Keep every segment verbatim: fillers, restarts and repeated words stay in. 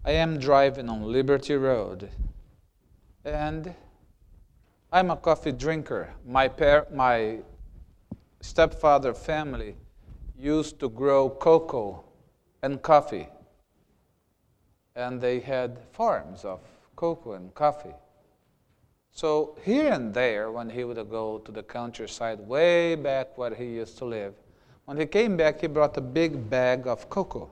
I am driving on Liberty Road, and I'm a coffee drinker. My par- my stepfather family used to grow cocoa and coffee, and they had farms of cocoa and coffee. So here and there, when he would go to the countryside, way back where he used to live, when he came back, he brought a big bag of cocoa.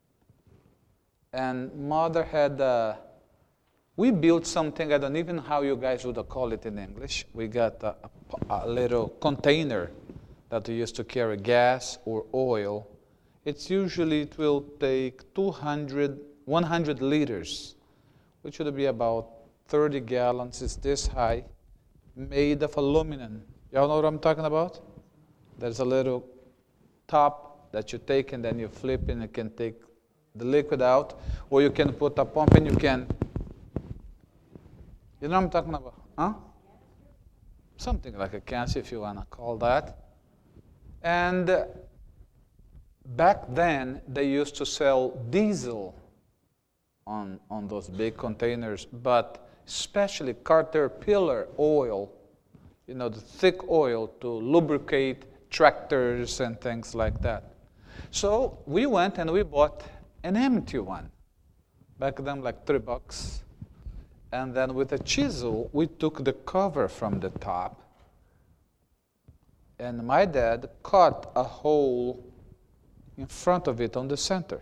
And Mother had, uh, we built something, I don't even know how you guys would call it in English. We got a, a, a little container that we used to carry gas or oil. It's usually, it will take two hundred, one hundred liters, which would be about thirty gallons. It's this high, made of aluminum. Y'all know what I'm talking about? There's a little top that you take and then you flip and you can take the liquid out, or you can put a pump and you can, you know what I'm talking about? Huh? Something like a canister, if you want to call that. And uh, back then, they used to sell diesel on, on those big containers, but especially Caterpillar oil, you know, the thick oil to lubricate tractors and things like that. So we went and we bought an empty one. Back then, like three bucks. And then with a chisel, we took the cover from the top. And my dad cut a hole in front of it on the center.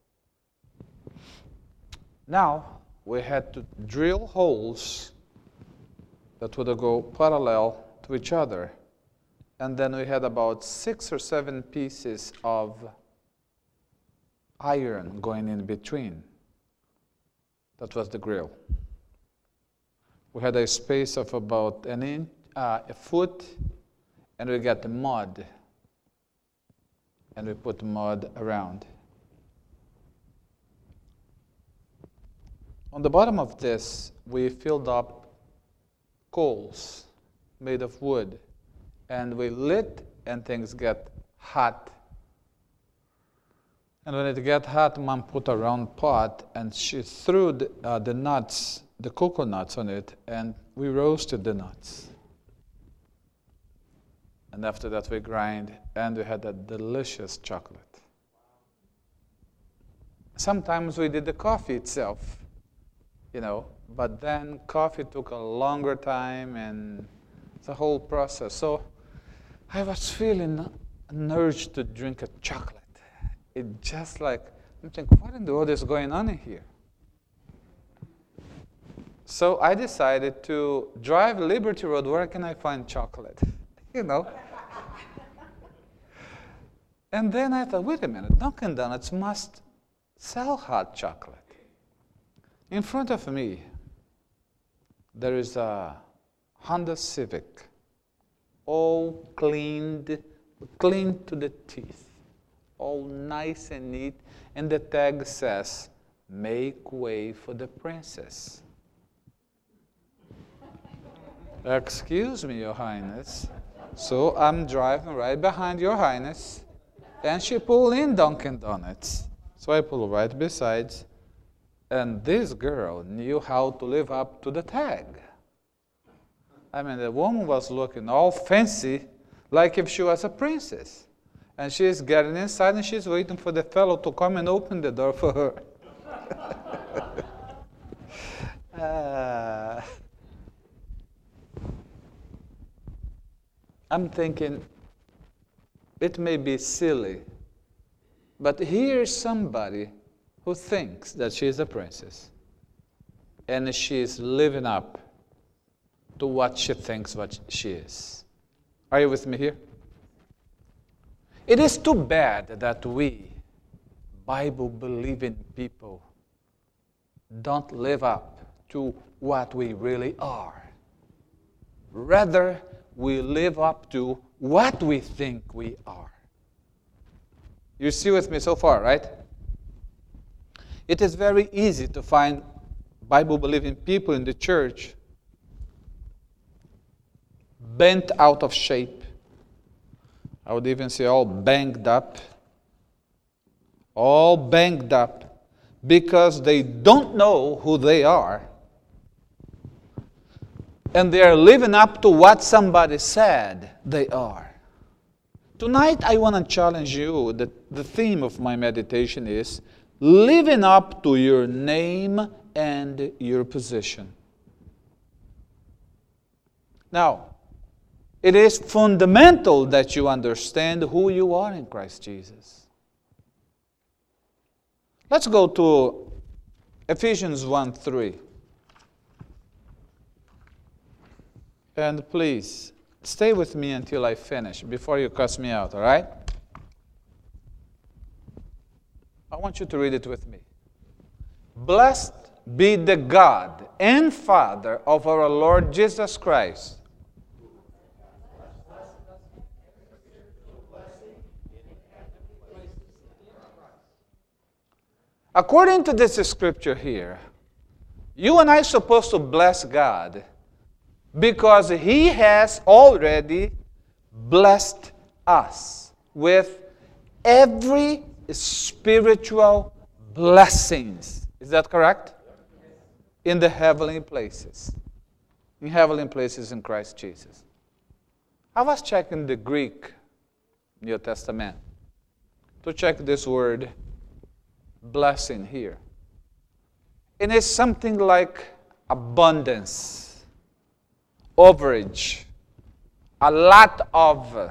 Now, we had to drill holes that would go parallel to each other. And then we had about six or seven pieces of iron going in between. That was the grill. We had a space of about an inch, uh, a foot, and we got the mud. And we put mud around. On the bottom of this, we filled up coals made of wood. And we lit, and things get hot. And when it got hot, Mom put a round pot, and she threw the, uh, the nuts, the coconuts on it, and we roasted the nuts. And after that, we grind, and we had a delicious chocolate. Sometimes we did the coffee itself, you know, but then coffee took a longer time, and the whole process. So I was feeling an urge to drink a chocolate. It just like, I'm thinking, what in the world is going on in here? So I decided to drive Liberty Road. Where can I find chocolate? You know? And then I thought, wait a minute, Dunkin' Donuts must sell hot chocolate. In front of me, there is a Honda Civic, all cleaned, cleaned to the teeth. All nice and neat, and the tag says, "Make way for the princess." Excuse me, Your Highness. So I'm driving right behind Your Highness, and she pulled in Dunkin' Donuts. So I pull right beside, and this girl knew how to live up to the tag. I mean, the woman was looking all fancy, like if she was a princess. And she's getting inside, and she's waiting for the fellow to come and open the door for her. uh, I'm thinking, it may be silly, but here's somebody who thinks that she's a princess, and she's living up to what she thinks what she is. Are you with me here? It is too bad that we, Bible-believing people, don't live up to what we really are. Rather, we live up to what we think we are. You see with me so far, right? It is very easy to find Bible-believing people in the church bent out of shape. I would even say all banged up. All banged up because they don't know who they are. And they are living up to what somebody said they are. Tonight, I want to challenge you that the theme of my meditation is living up to your name and your position. Now, it is fundamental that you understand who you are in Christ Jesus. Let's go to Ephesians one three. And please, stay with me until I finish, before you cuss me out, all right? I want you to read it with me. Blessed be the God and Father of our Lord Jesus Christ. According to this scripture here, you and I are supposed to bless God because He has already blessed us with every spiritual blessings. Is that correct? In the heavenly places. In heavenly places in Christ Jesus. I was checking the Greek New Testament to check this word blessing here. And it's something like abundance, overage, a lot of.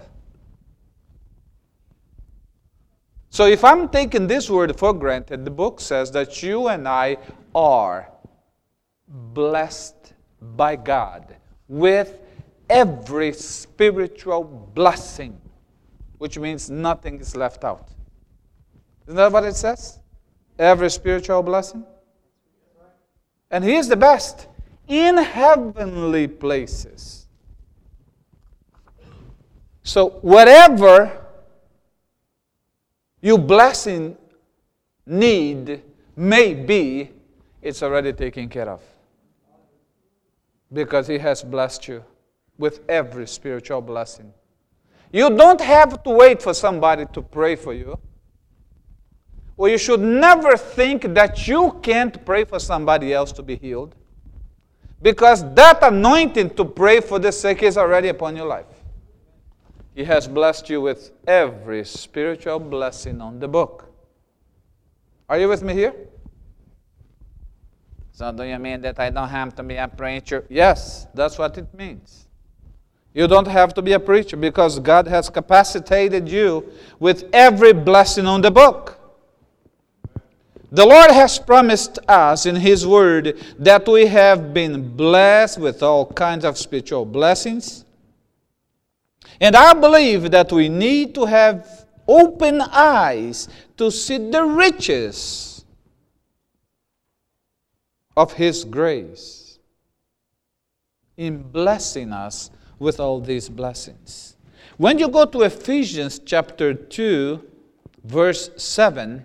So if I'm taking this word for granted, the book says that you and I are blessed by God with every spiritual blessing, which means nothing is left out. Isn't that what it says? Every spiritual blessing. And He is the best in heavenly places. So whatever your blessing need may be, it's already taken care of. Because He has blessed you with every spiritual blessing. You don't have to wait for somebody to pray for you. Or you should never think that you can't pray for somebody else to be healed. Because that anointing to pray for the sick is already upon your life. He has blessed you with every spiritual blessing on the book. Are you with me here? So do you mean that I don't have to be a preacher? Yes, that's what it means. You don't have to be a preacher because God has capacitated you with every blessing on the book. The Lord has promised us in His Word that we have been blessed with all kinds of spiritual blessings. And I believe that we need to have open eyes to see the riches of His grace in blessing us with all these blessings. When you go to Ephesians chapter two, verse seven,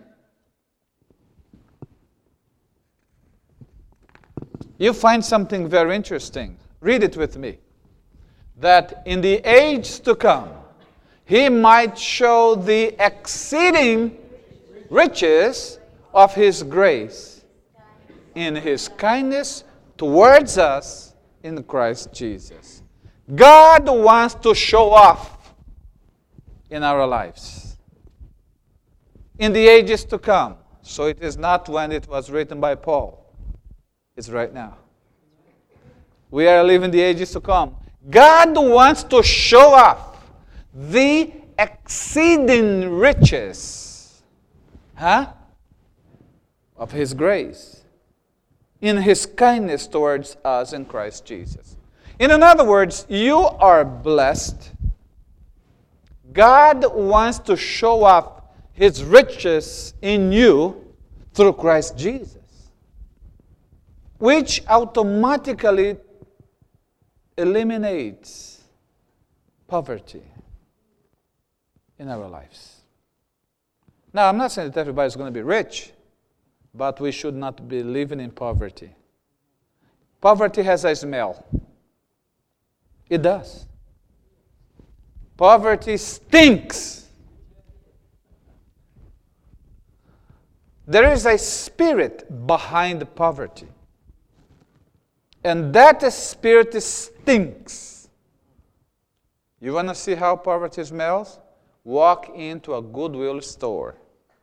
you find something very interesting. Read it with me. That in the age to come, He might show the exceeding riches of His grace in His kindness towards us in Christ Jesus. God wants to show off in our lives in the ages to come. So it is not when it was written by Paul. It's right now. We are living the ages to come. God wants to show off the exceeding riches, huh, of His grace in His kindness towards us in Christ Jesus. In other words, you are blessed. God wants to show off His riches in you through Christ Jesus, which automatically eliminates poverty in our lives. Now, I'm not saying that everybody's going to be rich, but we should not be living in poverty. Poverty has a smell. It does. Poverty stinks. There is a spirit behind poverty. And that spirit stinks. You want to see how poverty smells? Walk into a Goodwill store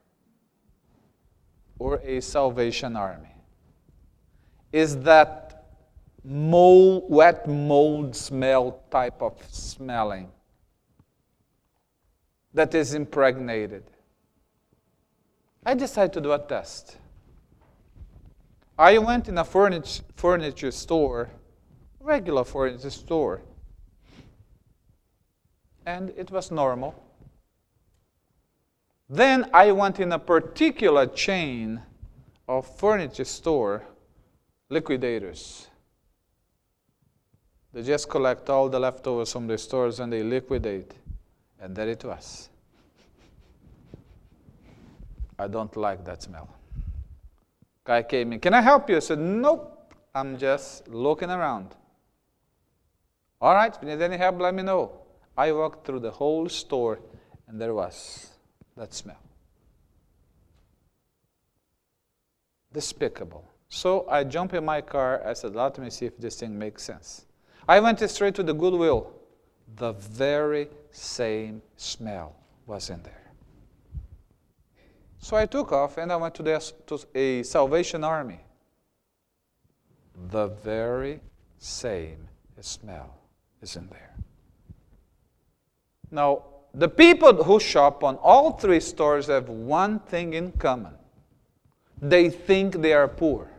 or a Salvation Army. Is that mold, wet mold smell type of smelling that is impregnated. I decided to do a test. I went in a furniture, furniture store, regular furniture store, and it was normal. Then I went in a particular chain of furniture store, liquidators. They just collect all the leftovers from the stores and they liquidate. And there it was. I don't like that smell. Guy came in, can I help you? I said, nope, I'm just looking around. All right, if you need any help, let me know. I walked through the whole store and there was that smell. Despicable. So I jumped in my car. I said, let me see if this thing makes sense. I went straight to the Goodwill. The very same smell was in there. So I took off and I went to, the, to a Salvation Army. The very same smell is in there. Now, the people who shop on all three stores have one thing in common. They think they are poor.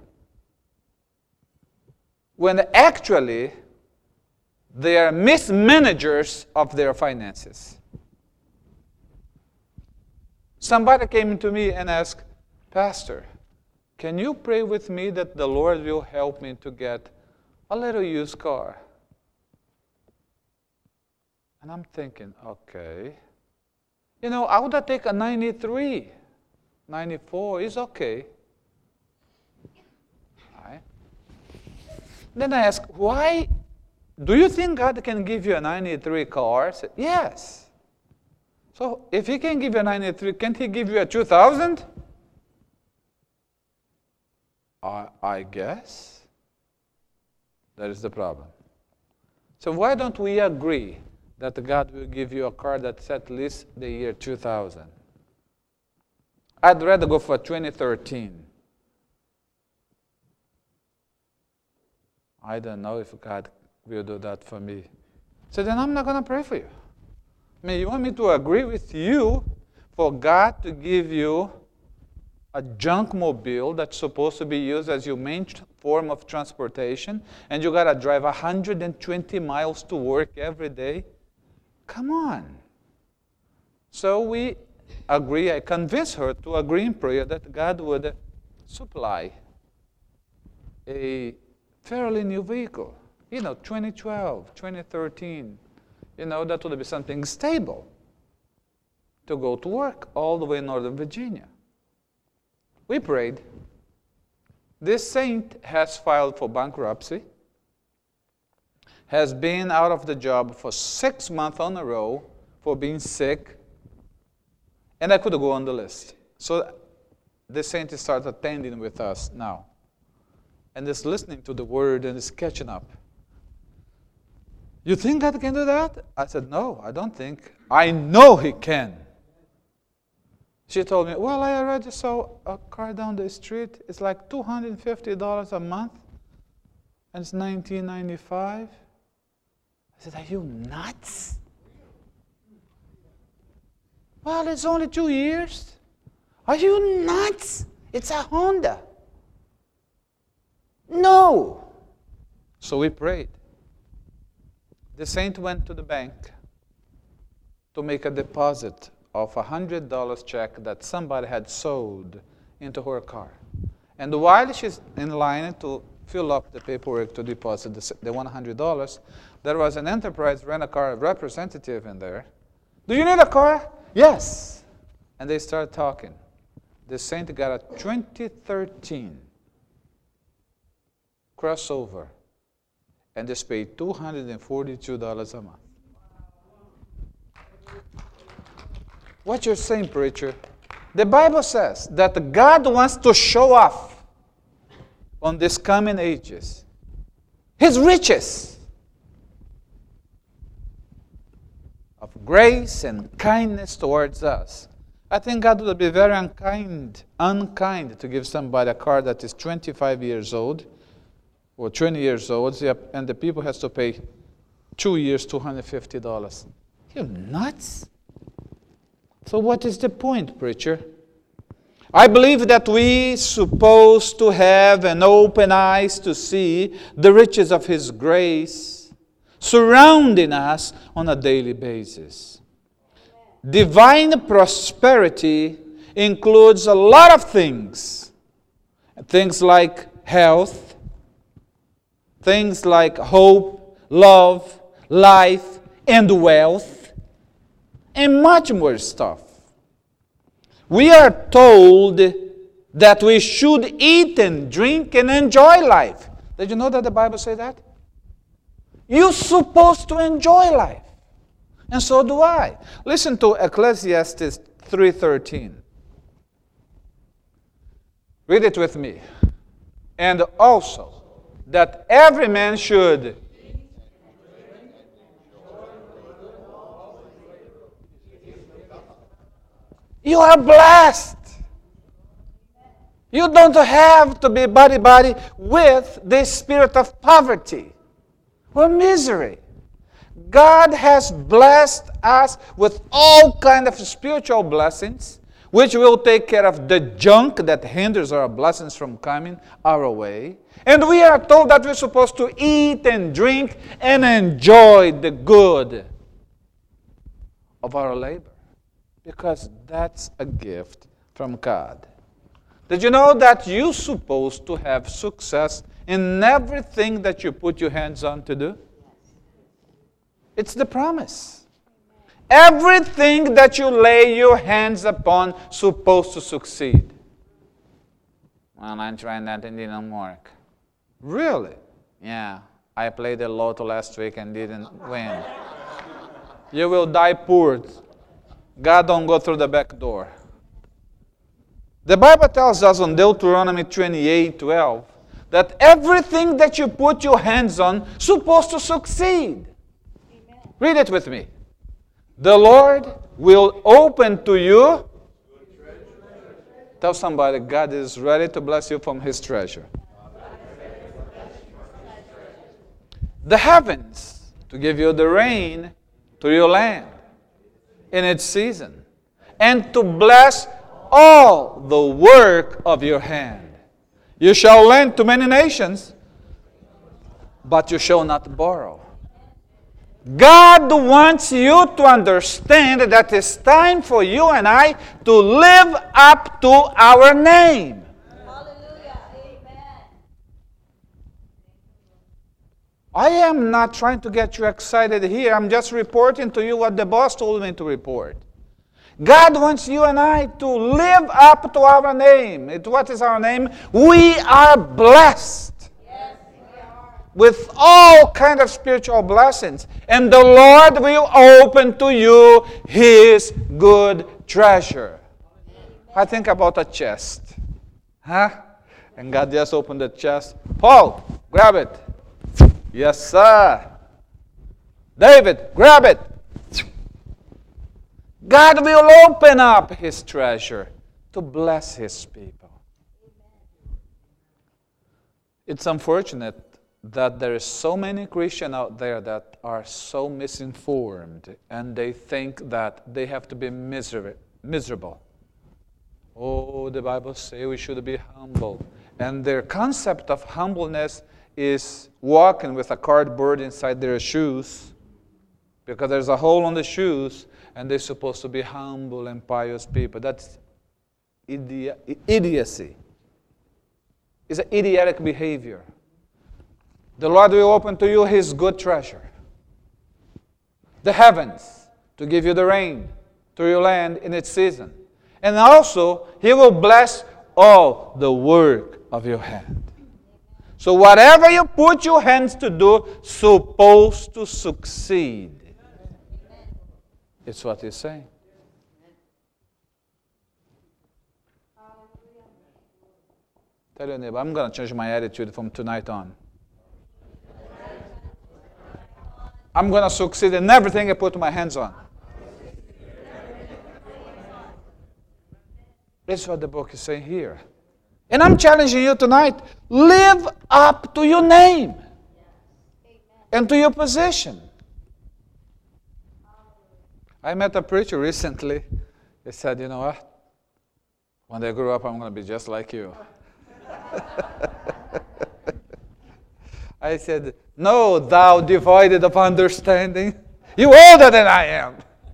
When actually, they are mismanagers of their finances. Somebody came to me and asked, Pastor, can you pray with me that the Lord will help me to get a little used car? And I'm thinking, okay. You know, I would take a ninety-three, ninety-four is okay. Right? Then I ask, why? Do you think God can give you a ninety-three car? I said, yes. So if He can give you a ninety-three, can't He give you a two thousand? I, I guess. That is the problem. So why don't we agree that God will give you a car that's at least the year two thousand? I'd rather go for twenty thirteen. I don't know if God will do that for me. So then I'm not going to pray for you. I mean, you want me to agree with you for God to give you a junk mobile that's supposed to be used as your main form of transportation, and you got to drive one hundred twenty miles to work every day? Come on. So we agree, I convinced her to agree in prayer that God would supply a fairly new vehicle. You know, twenty twelve, twenty thirteen. You know, that would be something stable to go to work all the way in Northern Virginia. We prayed. This saint has filed for bankruptcy, has been out of the job for six months on a row for being sick, and I could go on the list. So the saint starts attending with us now, and is listening to the word and is catching up. You think God can do that? I said, no, I don't think. I know He can. She told me, well, I already saw a car down the street. It's like two hundred fifty dollars a month, and it's nineteen ninety-five. I said, are you nuts? Well, it's only two years. Are you nuts? It's a Honda. No. So we prayed. The saint went to the bank to make a deposit of a one hundred dollars check that somebody had sold into her car. And while she's in line to fill up the paperwork to deposit the, the one hundred dollars, there was an Enterprise rent-a-car representative in there. Do you need a car? Yes. And they started talking. The saint got a twenty thirteen crossover, and just paid two hundred forty-two dollars a month. What you're saying, preacher? The Bible says that God wants to show off on these coming ages His riches of grace and kindness towards us. I think God would be very unkind, unkind to give somebody a car that is twenty-five years old or twenty years old, and the people has to pay two years, two hundred fifty dollars. You're nuts? So what is the point, preacher? I believe that we supposed to have an open eyes to see the riches of His grace surrounding us on a daily basis. Divine prosperity includes a lot of things. Things like health, things like hope, love, life, and wealth, and much more stuff. We are told that we should eat and drink and enjoy life. Did you know that the Bible says that? You're supposed to enjoy life. And so do I. Listen to Ecclesiastes three thirteen. Read it with me. And also, that every man should You are blessed. You don't have to be buddy-buddy with the spirit of poverty or misery. God has blessed us with all kinds of spiritual blessings, which will take care of the junk that hinders our blessings from coming our way. And we are told that we're supposed to eat and drink and enjoy the good of our labor, because that's a gift from God. Did you know that you're supposed to have success in everything that you put your hands on to do? It's the promise. Everything that you lay your hands upon supposed to succeed. Well, I'm trying that and it didn't work. Really? Yeah. I played the lotto last week and didn't win. You will die poor. God don't go through the back door. The Bible tells us on Deuteronomy twenty-eight twelve that everything that you put your hands on is supposed to succeed. Amen. Read it with me. The Lord will open to you. Tell somebody, God is ready to bless you from His treasure. The heavens to give you the rain to your land in its season, and to bless all the work of your hand. You shall lend to many nations, but you shall not borrow. God wants you to understand that it's time for you and I to live up to our name. Hallelujah. Amen. I am not trying to get you excited here. I'm just reporting to you what the boss told me to report. God wants you and I to live up to our name. It, what is our name? We are blessed. Yes, we are. With all kind of spiritual blessings. And the Lord will open to you His good treasure. I think about a chest. Huh? And God just opened the chest. Paul, grab it. Yes, sir. David, grab it. God will open up His treasure to bless His people. It's unfortunate that there is so many Christians out there that are so misinformed, and they think that they have to be miser- miserable. Oh, the Bible says we should be humble. And their concept of humbleness is walking with a cardboard inside their shoes, because there's a hole on the shoes, and they're supposed to be humble and pious people. That's idi- idiocy. It's an idiotic behavior. The Lord will open to you His good treasure. The heavens to give you the rain to your land in its season. And also, He will bless all the work of your hand. So whatever you put your hands to do, supposed to succeed. It's what He's saying. Tell your neighbor, I'm going to change my attitude from tonight on. I'm going to succeed in everything I put my hands on. That's what the book is saying here. And I'm challenging you tonight, live up to your name and to your position. I met a preacher recently. He said, you know what? When I grow up, I'm going to be just like you. I said, no, thou devoid of understanding. You older than I am.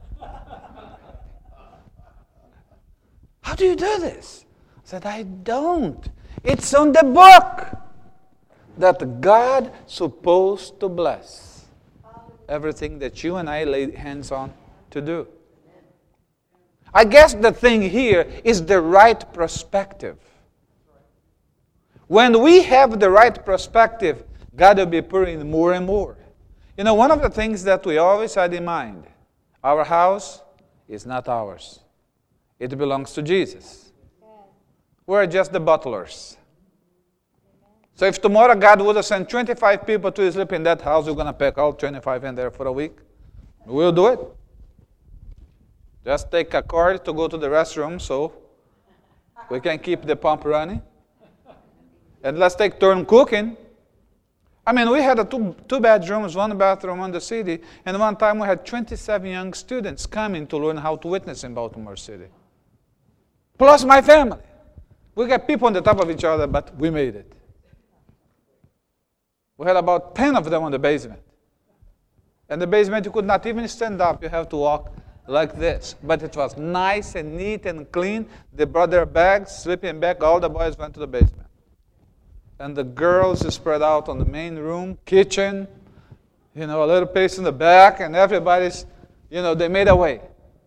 How do you do this? I said, I don't. It's on the book that God supposed to bless everything that you and I lay hands on to do. I guess the thing here is the right perspective. When we have the right perspective, God will be pouring more and more. You know, one of the things that we always had in mind, our house is not ours. It belongs to Jesus. We're just the butlers. So if tomorrow God would have sent twenty-five people to sleep in that house, we're going to pack all twenty-five in there for a week. We'll do it. Just take a cord to go to the restroom so we can keep the pump running. And let's take turn cooking. I mean, we had a two, two bedrooms, one bathroom on the city, and one time we had twenty-seven young students coming to learn how to witness in Baltimore City. Plus my family. We got people on the top of each other, but we made it. We had about ten of them on the basement. And the basement, you could not even stand up. You have to walk like this. But it was nice and neat and clean. They brought their bags, sleeping bag. All the boys went to the basement. And the girls spread out on the main room, kitchen, you know, a little place in the back, and everybody's, you know, they made a way.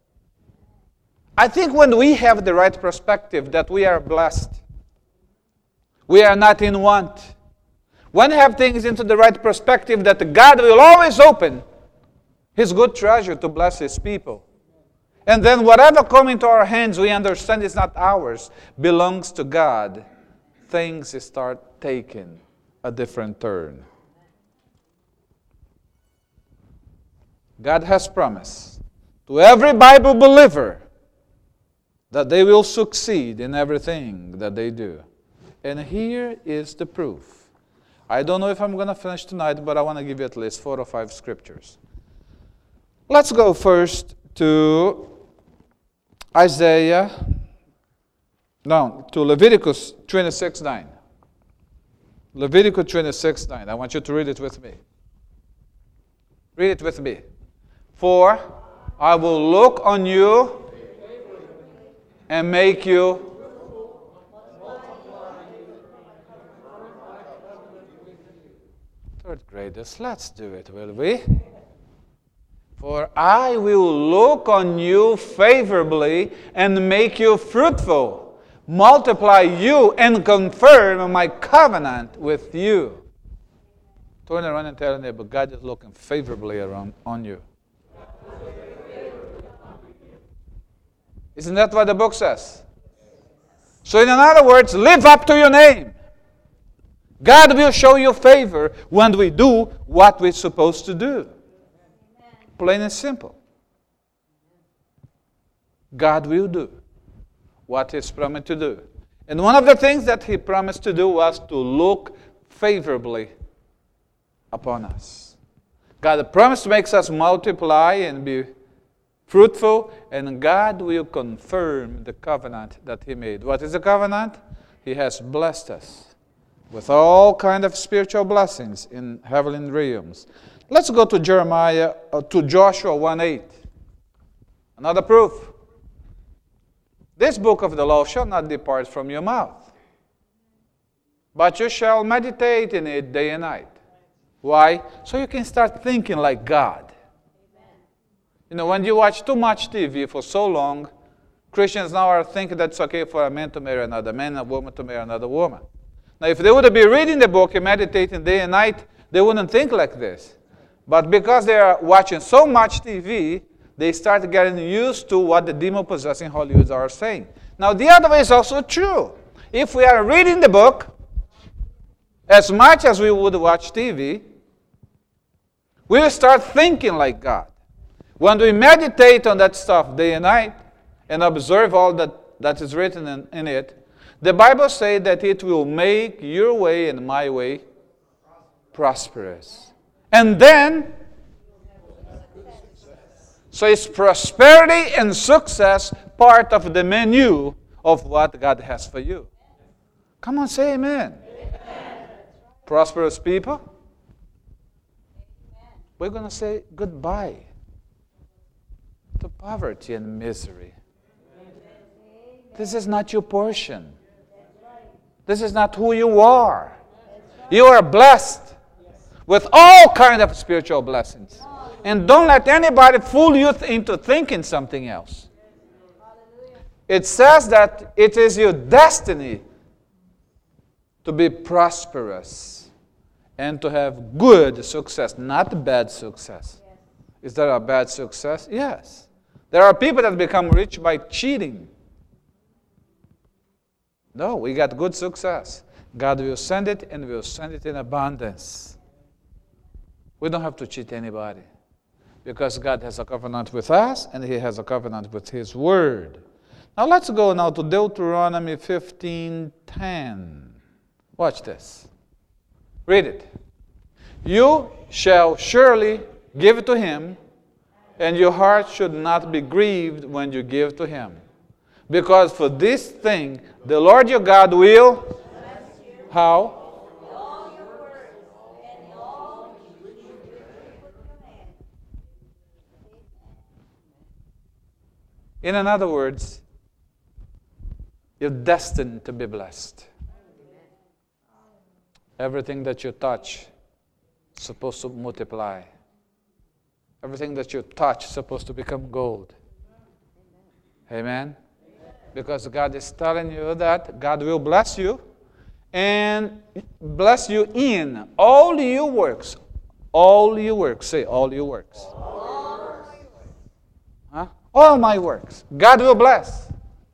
I think when we have the right perspective that we are blessed, we are not in want. When we have things into the right perspective that God will always open His good treasure to bless His people. And then whatever comes into our hands, we understand it's not ours, belongs to God. Things start taking a different turn. God has promised to every Bible believer that they will succeed in everything that they do. And here is the proof. I don't know if I'm going to finish tonight, but I want to give you at least four or five scriptures. Let's go first to Isaiah, no, to Leviticus twenty-six nine. Leviticus twenty-six nine. I want you to read it with me. Read it with me. For I will look on you and make you third graders. Let's do it, will we? For I will look on you favorably and make you fruitful, multiply you and confirm my covenant with you. Turn around and tell your neighbor, God is looking favorably around on you. Isn't that what the book says? So in other words, live up to your name. God will show you favor when we do what we're supposed to do. Plain and simple. God will do what He's promised to do. And one of the things that He promised to do was to look favorably upon us. God promised to make us multiply and be fruitful, and God will confirm the covenant that He made. What is the covenant? He has blessed us with all kind of spiritual blessings in heavenly realms. Let's go to Jeremiah, uh, to Joshua one eight. Another proof. This book of the law shall not depart from your mouth, but you shall meditate in it day and night. Why? So you can start thinking like God. You know, when you watch too much T V for so long, Christians now are thinking that it's okay for a man to marry another man and a woman to marry another woman. Now, if they would be reading the book and meditating day and night, they wouldn't think like this. But because they are watching so much T V, they start getting used to what the demon-possessing Hollywoods are saying. Now, the other way is also true. If we are reading the book as much as we would watch T V, we will start thinking like God. When we meditate on that stuff day and night and observe all that, that is written in, in it, the Bible says that it will make your way and my way prosperous. And then, so it's prosperity and success part of the menu of what God has for you. Come on, say amen. Amen. Prosperous people. Amen. We're going to say goodbye to poverty and misery. Amen. This is not your portion. This is not who you are. You are blessed with all kinds of spiritual blessings. And don't let anybody fool you th- into thinking something else. It says that it is your destiny to be prosperous and to have good success, not bad success. Is there a bad success? Yes. There are people that become rich by cheating. No, we got good success. God will send it, and will send it in abundance. We don't have to cheat anybody, because God has a covenant with us, and He has a covenant with His Word. Now let's go now to Deuteronomy fifteen ten. Watch this. Read it. You shall surely give to him, and your heart should not be grieved when you give to him. Because for this thing, the Lord your God will, how? In other words, you're destined to be blessed. Everything that you touch is supposed to multiply. Everything that you touch is supposed to become gold. Amen? Because God is telling you that God will bless you and bless you in all your works. All your works. Say, all your works. Huh? All my works. God will bless.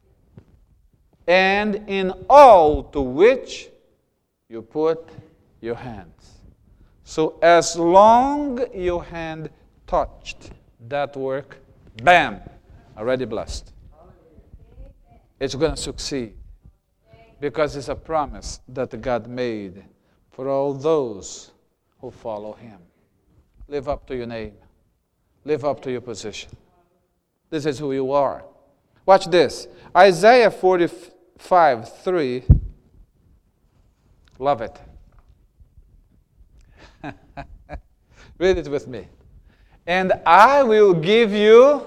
And in all to which you put your hands. So as long your hand touched that work, bam, already blessed. It's going to succeed. Because it's a promise that God made for all those who follow Him. Live up to your name. Live up to your position. This is who you are. Watch this. Isaiah forty-five three. Love it. Read it with me. And I will give you,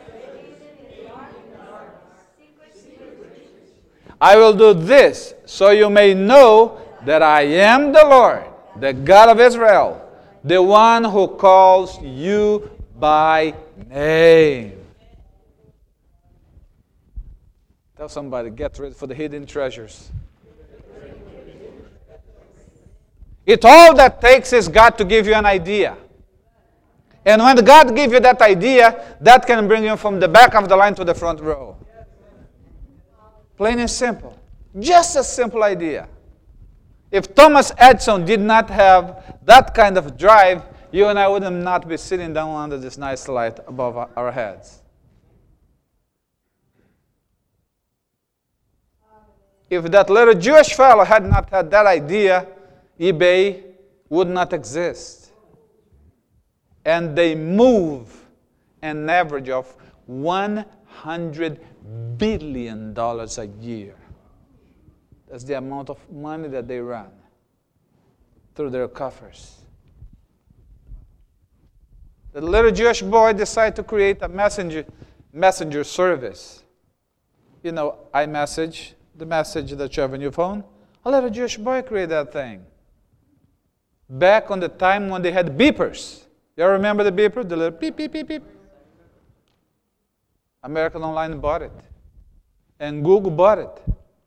I will do this so you may know that I am the Lord, the God of Israel, the one who calls you by name. Tell somebody, get ready for the hidden treasures. It all that takes is God to give you an idea. And when God gives you that idea, that can bring you from the back of the line to the front row. Plain and simple. Just a simple idea. If Thomas Edison did not have that kind of drive, you and I would not be sitting down under this nice light above our heads. If that little Jewish fellow had not had that idea, eBay would not exist. And they move an average of one hundred billion dollars a year. That's the amount of money that they run through their coffers. The little Jewish boy decided to create a messenger, messenger service. You know, iMessage, the message that you have on your phone. A little Jewish boy created that thing. Back on the time when they had beepers. You remember the beeper? The little beep, beep, beep, beep. American Online bought it. And Google bought it.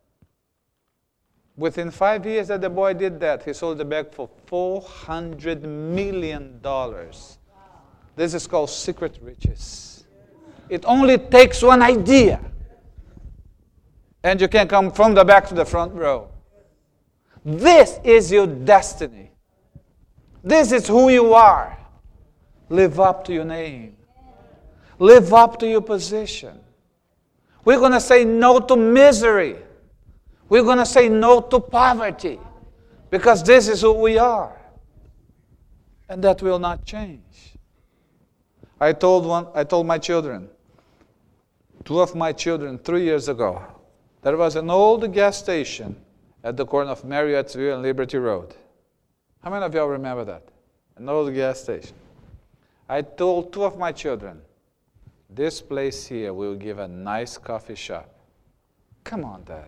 Within five years that the boy did that, he sold the bag for four hundred million dollars. This is called secret riches. It only takes one idea. And you can come from the back to the front row. This is your destiny. This is who you are. Live up to your name. Live up to your position. We're going to say no to misery. We're going to say no to poverty. Because this is who we are. And that will not change. I told one, I told my children, two of my children, three years ago, there was an old gas station at the corner of Marriottsville and Liberty Road. How many of y'all remember that? An old gas station. I told two of my children, this place here will give a nice coffee shop. Come on, Daddy.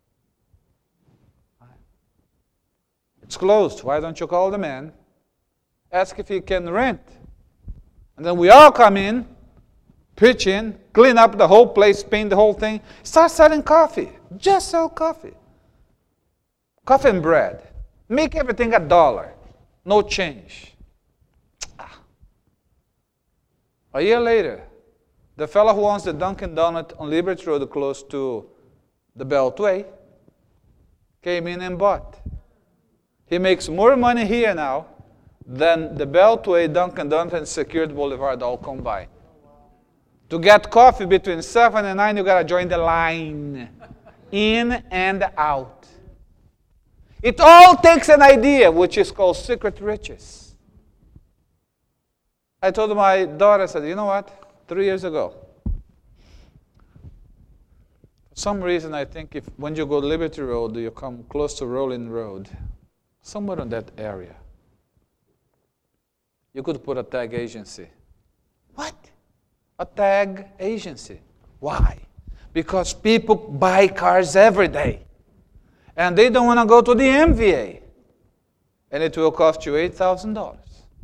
It's closed. Why don't you call the man? Ask if he can rent. And then we all come in, pitch in, clean up the whole place, paint the whole thing. Start selling coffee. Just sell coffee. Coffee and bread. Make everything a dollar. No change. Ah. A year later, the fellow who owns the Dunkin' Donut on Liberty Road close to the Beltway came in and bought. He makes more money here now than the Beltway, Dunkin' Donut, and Secured Boulevard all combined. To get coffee between seven and nine, you got to join the line. In and out. It all takes an idea, which is called secret riches. I told my daughter, I said, you know what? Three years ago, for some reason, I think if when you go to Liberty Road, you come close to Rolling Road, somewhere in that area, you could put a tag agency. What? A tag agency. Why? Because people buy cars every day. And they don't want to go to the M V A. And it will cost you eight thousand dollars.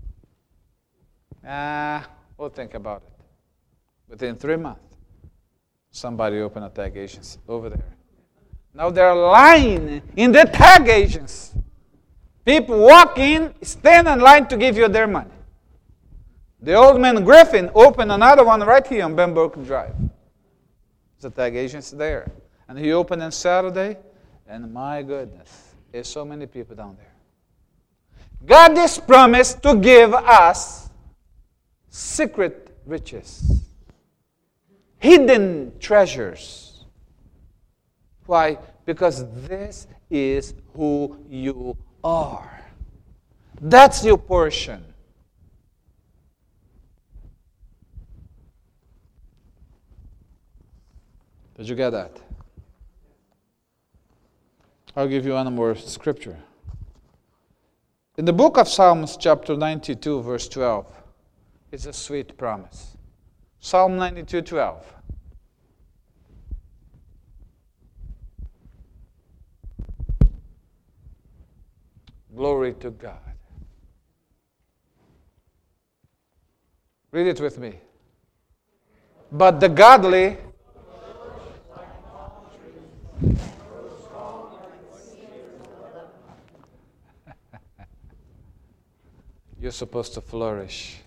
Ah, we'll think about it. Within three months, somebody opened a tag agency over there. Now they're lying in the tag agents. People walk in, stand in line to give you their money. The old man Griffin opened another one right here on Ben Burke Drive. There's a tag agency there. And he opened on Saturday, and my goodness, there's so many people down there. God has promised to give us secret riches, hidden treasures. Why? Because this is who you are. That's your portion. Did you get that? I'll give you one more scripture. In the book of Psalms, chapter ninety-two, verse twelve, it's a sweet promise. Psalm ninety-two, twelve. Glory to God. Read it with me. But the godly you're supposed to flourish.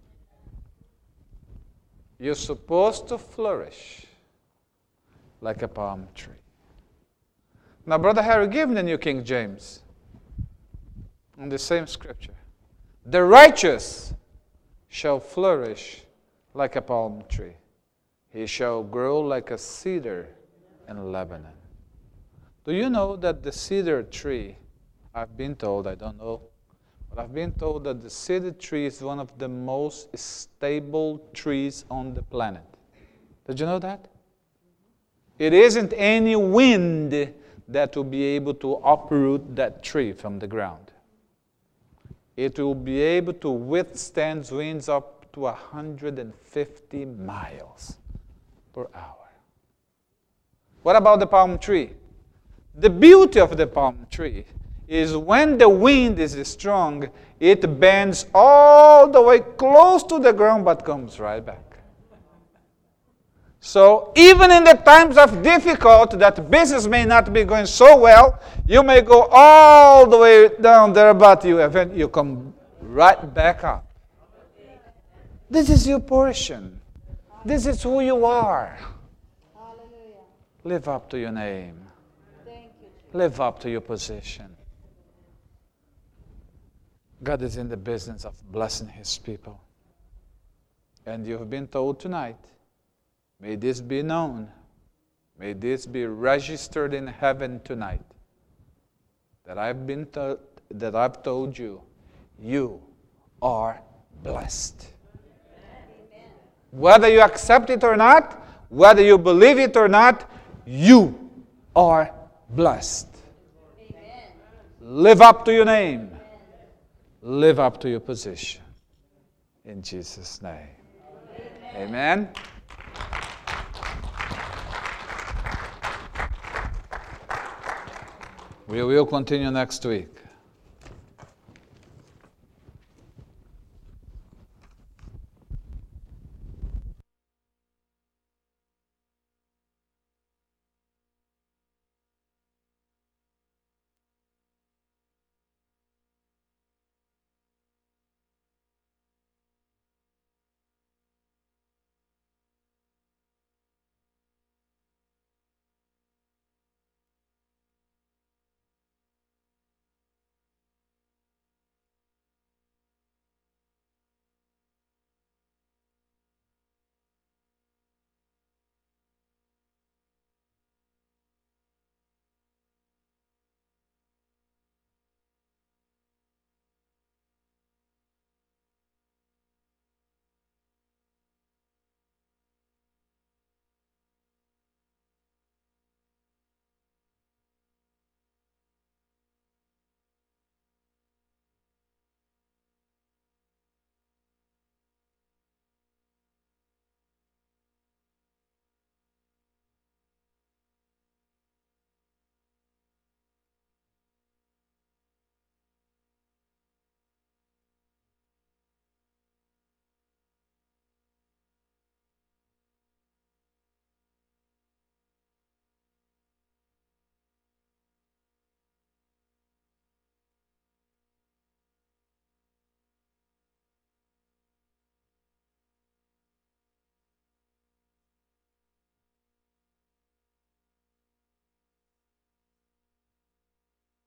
You're supposed to flourish like a palm tree. Now, Brother Harry, give me the New King James. On the same scripture. The righteous shall flourish like a palm tree. He shall grow like a cedar in Lebanon. Do you know that the cedar tree, I've been told, I don't know, but I've been told that the cedar tree is one of the most stable trees on the planet. Did you know that? It isn't any wind that will be able to uproot that tree from the ground. It will be able to withstand winds up to one hundred fifty miles per hour. What about the palm tree? The beauty of the palm tree is when the wind is strong, it bends all the way close to the ground but comes right back. So even in the times of difficulty that business may not be going so well, you may go all the way down there, but you event you come right back up. This is your portion. This is who you are. Live up to your name. Thank you, Jesus. Live up to your position. God is in the business of blessing His people. And you've been told tonight, may this be known, may this be registered in heaven tonight, that I've been to- that I've told you, you are blessed. Amen. Whether you accept it or not, whether you believe it or not, you are blessed. Amen. Live up to your name. Live up to your position. In Jesus' name. Amen. We will continue next week.